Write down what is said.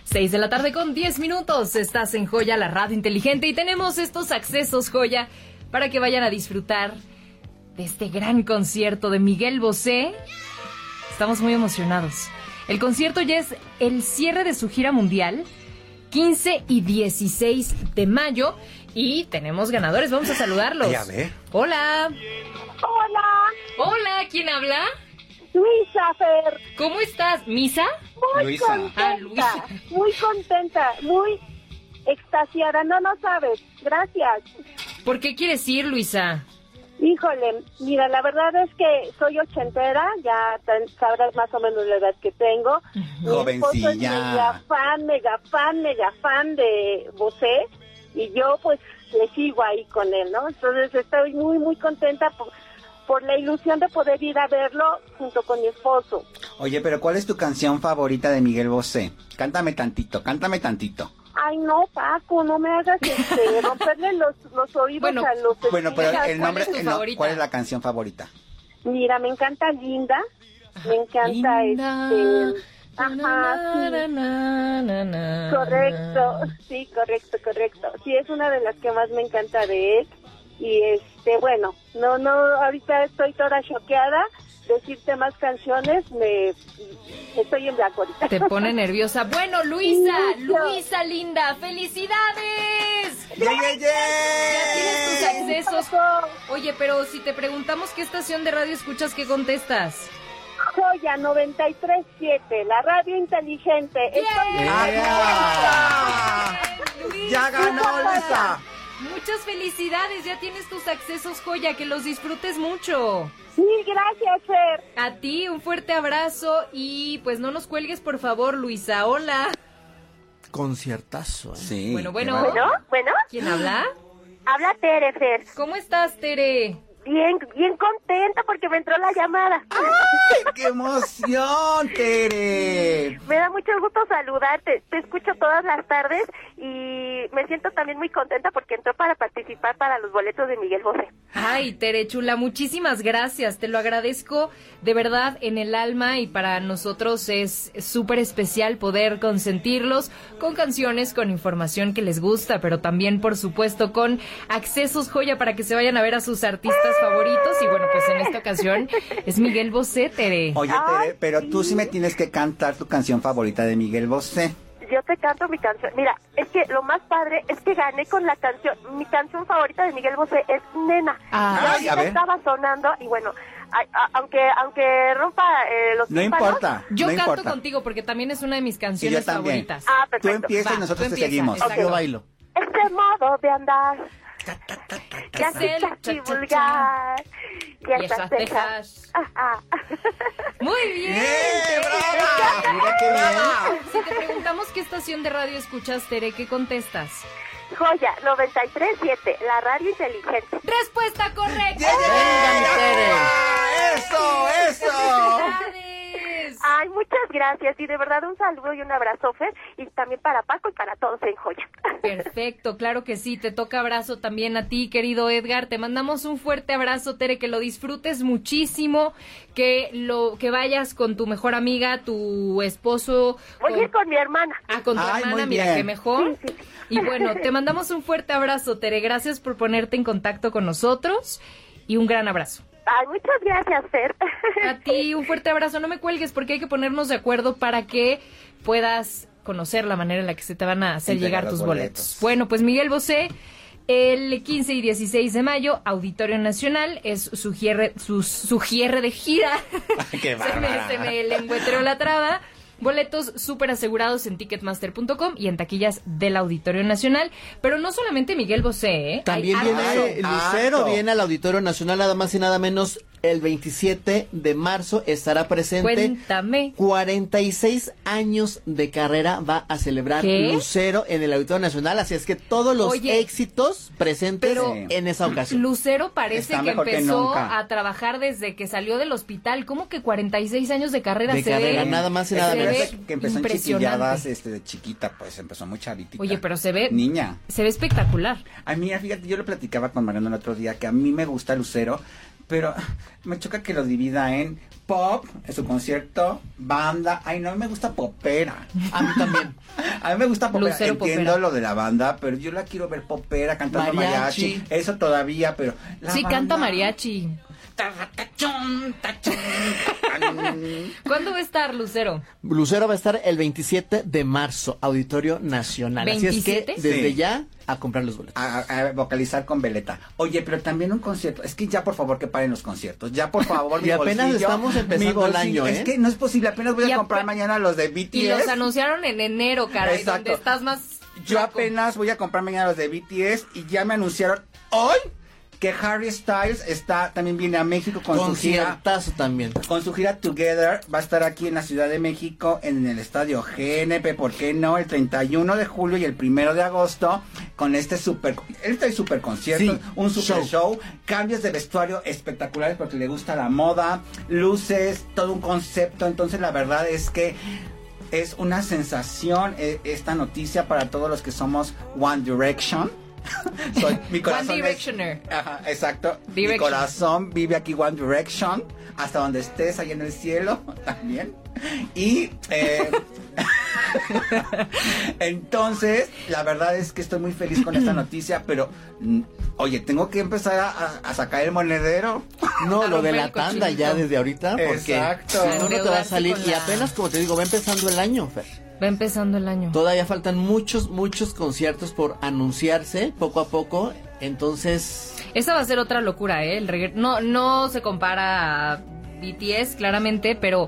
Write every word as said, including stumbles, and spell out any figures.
seis de la tarde con diez minutos. Estás en Joya, la radio inteligente, y tenemos estos accesos, Joya, para que vayan a disfrutar de este gran concierto de Miguel Bosé. Estamos muy emocionados. El concierto ya es el cierre de su gira mundial, quince y dieciséis de mayo, y tenemos ganadores. Vamos a saludarlos. Ya ve. Hola. Hola. Hola, ¿quién habla? Luisa, Fer. ¿Cómo estás? ¿Misa? Muy Luisa. contenta. Ah, Luisa. Muy contenta, muy extasiada. No, no sabes. Gracias. ¿Por qué quieres ir, Luisa? Híjole, mira, la verdad es que soy ochentera, ya tan- sabrás más o menos la edad que tengo. Mi esposo es Jovencilla. mega fan, mega fan, mega fan de Bosé, y yo pues le sigo ahí con él, ¿no? Entonces estoy muy, muy contenta por, por la ilusión de poder ir a verlo junto con mi esposo. Oye, pero ¿cuál es tu canción favorita de Miguel Bosé? Cántame tantito, cántame tantito. Ay, no, Paco, no me hagas este, romperle los, los oídos Bueno, a los... Bueno, pero escuchas. el nombre, es tu el no- favorita? ¿cuál es la canción favorita? Mira, me encanta Linda, me encanta Linda. este... Ajá, sí. Na, na, na, na, Correcto, sí, correcto, correcto. Sí, es una de las que más me encanta de él. Y este, bueno, no, no, ahorita estoy toda choqueada. Decirte más canciones, me estoy en blanco ahorita. Te pone nerviosa. Bueno, Luisa, Mucho. Luisa linda, ¡felicidades! ¡Yeah, yeah, Ya tienes tus yeah! accesos. Paco, Oye, pero si te preguntamos qué estación de radio escuchas, ¿qué contestas? Joya noventa y tres punto siete, la radio inteligente. Estoy en ¡Ah! Luisa. ¡Ya ganó, Luisa! Muchas felicidades, ya tienes tus accesos, Joya, que los disfrutes mucho. Mil gracias, Fer. A ti, un fuerte abrazo y pues no nos cuelgues, por favor, Luisa. Hola. Conciertazo, ¿eh? Sí. Bueno, qué bueno. bárbaro. Bueno, bueno, ¿Quién habla? habla Tere, Fer. ¿Cómo estás, Tere? Bien, bien contenta porque me entró la llamada. ¡Ay, qué emoción, Tere! Me da mucho gusto saludarte. Te escucho todas las tardes y me siento también muy contenta porque entró para participar para los boletos de Miguel Bosé. Ay, Tere chula, muchísimas gracias. Te lo agradezco de verdad en el alma, y para nosotros es súper especial poder consentirlos con canciones, con información que les gusta, pero también, por supuesto, con accesos, Joya, para que se vayan a ver a sus artistas favoritos. Y bueno, pues en esta ocasión es Miguel Bosé, Tere. Oye, Tere, pero tú sí me tienes que cantar tu canción favorita de Miguel Bosé. Yo te canto mi canción. Mira, es que lo más padre es que gané con la canción. Mi canción favorita de Miguel Bosé es Nena. Ah, Y Ay, ahorita a ver. estaba sonando y bueno, a- a- aunque aunque rompa eh, los No tímpanos. importa, Yo no canto importa. contigo porque también es una de mis Y canciones yo también. favoritas. Ah, Tú perfecto. empiezas Va, y nosotros tú te empieza, seguimos. exacto. Yo bailo. Este modo de andar, que Es el así cha, cha, cha. vulgar, que Y esas esas cejas. cejas. Ah, ah. Muy bien. ¡Eh, Tere. brava! Mira qué bien. Si te preguntamos qué estación de radio escuchas, Tere, ¿qué contestas? Joya noventa y tres punto siete, la radio inteligente. Respuesta correcta. ¡Yeah, yeah, yeah! Tere! ¡Eso, eso! ¡Felicidades! Ay, muchas gracias y de verdad un saludo y un abrazo, Fer, y también para Paco y para todos en Joya. Perfecto, claro que sí. Te toca abrazo también a ti, querido Edgar. Te mandamos un fuerte abrazo, Tere, que lo disfrutes muchísimo, que lo que vayas con tu mejor amiga, tu esposo. Voy a ir con mi hermana. Ah, con tu Ay, hermana, muy mira, bien. qué mejor. Sí, sí. Y bueno, te mandamos un fuerte abrazo, Tere. Gracias por ponerte en contacto con nosotros y un gran abrazo. Ay, muchas gracias, Fer. A ti, un fuerte abrazo. No me cuelgues porque hay que ponernos de acuerdo para que puedas conocer la manera en la que se te van a hacer Entregar llegar los tus boletos. boletos. Bueno, pues Miguel Bosé, el quince y dieciséis de mayo, Auditorio Nacional, es su cierre, su, su cierre de gira. Ay, qué se, me, bárbara. se me lengüetreó la traba. Boletos súper asegurados en ticketmaster punto com y en taquillas del Auditorio Nacional. Pero no solamente Miguel Bosé, ¿eh? También Hay viene harto. Lucero, harto. viene al Auditorio Nacional, nada más y nada menos, el veintisiete de marzo estará presente. Cuéntame. cuarenta y seis años de carrera va a celebrar ¿Qué? Lucero en el Auditorio Nacional, así es que todos los Oye, éxitos presentes pero- en esa ocasión. Lucero parece Está que mejor que empezó nunca. a trabajar desde que salió del hospital. ¿Cómo que cuarenta y seis años de carrera? De se carrera, ve, nada más y se nada ve menos. Que empezó en impresionante. chiquilladas, este, de chiquita, pues empezó muy chavitita. Oye, pero se ve Niña. se ve espectacular. A mí, fíjate, yo lo platicaba con Mariano el otro día, que a mí me gusta Lucero, pero me choca que lo divida en pop, en su concierto, banda. Ay, no, a mí me gusta popera. A mí también. A mí me gusta popera. Lucero Entiendo popera. lo de la banda, pero yo la quiero ver popera, cantando Mariachi. mariachi. Eso todavía, pero... la Sí, banda- canta mariachi. Tachón, tachón, tachón. ¿Cuándo va a estar Lucero? Lucero va a estar el veintisiete de marzo, Auditorio Nacional. Así es que ¿veintisiete? desde Sí. ya a comprar los boletos. A, a vocalizar con veleta. Oye, pero también un concierto. Es que ya por favor que paren los conciertos. Ya por favor. Y mi apenas bolsillo, estamos empezando mi el bolsillo. año, Es ¿eh? que no es posible. Apenas voy Y a ap- comprar mañana los de B T S. Y los anunciaron en enero, caray, Exacto. donde estás más Yo flaco. apenas voy a comprar mañana los de B T S y ya me anunciaron hoy que Harry Styles está también viene a México con su gira. Conciertazo también. Con su gira Together, va a estar aquí en la Ciudad de México, en el Estadio G N P, ¿por qué no? El treinta y uno de julio y el primero de agosto, con este super, este super concierto, Sí, un super show. show. Cambios de vestuario espectaculares porque le gusta la moda, luces, todo un concepto. Entonces la verdad es que es una sensación eh, esta noticia para todos los que somos One Direction. Soy, mi corazón One es- Directioner. Ajá, exacto. Mi Direction. corazón vive aquí One Direction, hasta donde estés, ahí en el cielo, también. Y eh, entonces, la verdad es que estoy muy feliz con esta noticia, pero mm, oye, tengo que empezar a, a- a sacar el monedero. No, A lo de romper la el tanda cochinito. ya desde ahorita, porque Exacto. si no, no te va a Endeudarse salir. con Y la- apenas, como te digo, va empezando el año, Fer. Va empezando el año. Todavía faltan muchos, muchos conciertos por anunciarse, poco a poco. Entonces, Esa va a ser otra locura, ¿eh? El regga- no, no se compara a B T S, claramente, pero